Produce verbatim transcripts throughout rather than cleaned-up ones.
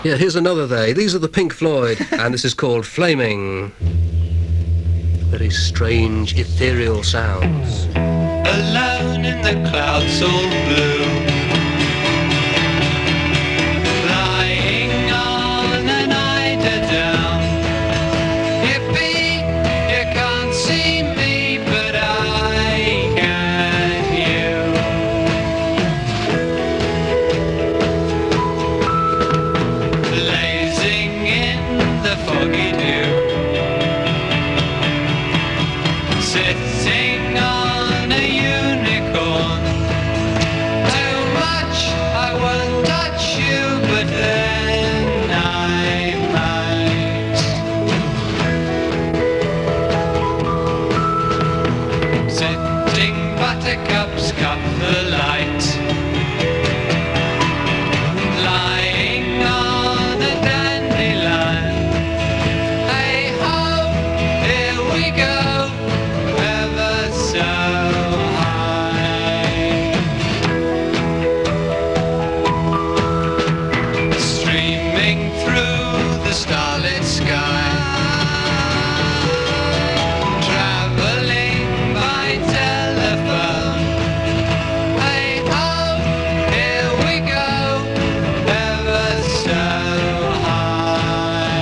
Yeah, here's another they. These are the Pink Floyd, and this is called Flaming. Very strange, ethereal sounds. Alone in the clouds all blue, lying on an eiderdown. Yippee, you can't see me, but I can you. Blazing in the foggy dew, sitting on a unicorn. Too much, I won't touch you, but then I might. Sitting buttercups cut the light, lying on a dandelion. Hey ho, here we go, ever so high. Streaming through the starlit sky, traveling by telephone. Hey ho, here we go, ever so high.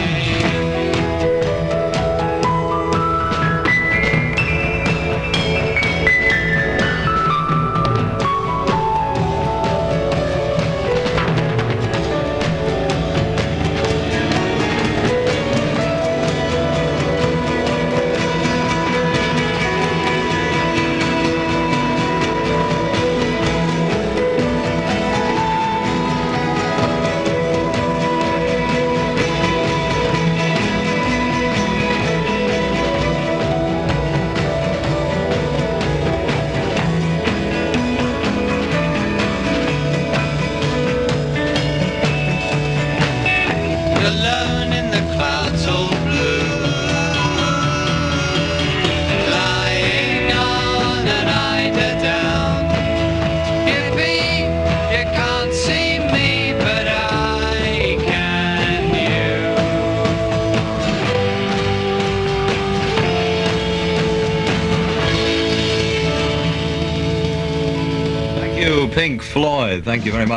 Alone in the clouds all blue, lying on an eiderdown. Yippee, you can't see me, but I can you. Thank you, Pink Floyd. Thank you very much.